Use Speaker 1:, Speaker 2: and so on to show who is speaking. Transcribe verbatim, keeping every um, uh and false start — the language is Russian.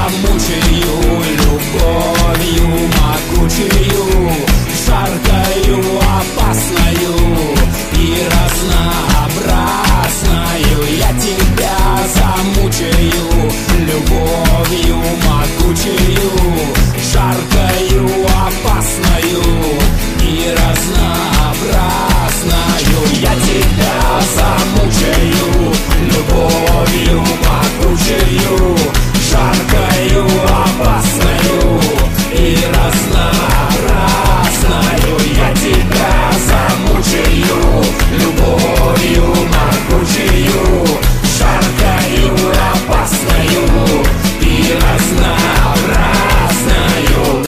Speaker 1: замучаю любовью могучую, жаркою, опасною и разнообразною. Я тебя замучаю любовью